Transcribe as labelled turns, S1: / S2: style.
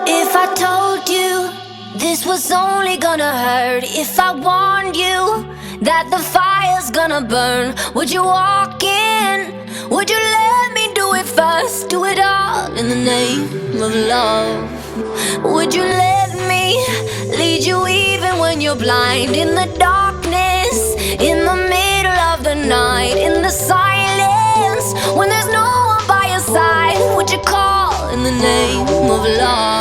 S1: If I told you this was only gonna hurt, if I warned you that the fire's gonna burn, would you walk in? Would you let me do it first? Do it all in the name of love. Would you let me lead you even when you're blind? In the darkness, in the middle of the night, in the silence, when there's no one by your side, would you call in the name of love?